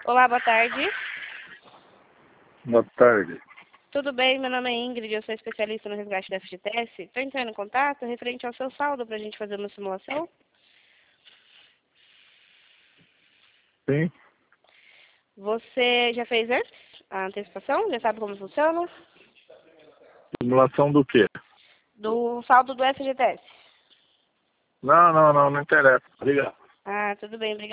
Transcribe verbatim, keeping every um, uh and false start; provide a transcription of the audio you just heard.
Olá, boa tarde. Boa tarde. Tudo bem? Meu nome é Ingrid, eu sou especialista no resgate da F G T S. Estou entrando em contato referente ao seu saldo para a gente fazer uma simulação. Sim? Você já fez antes a antecipação? Já sabe como funciona? Simulação do quê? Do saldo do F G T S. Não, não, não, não interessa. Obrigado. Ah, tudo bem, obrigada.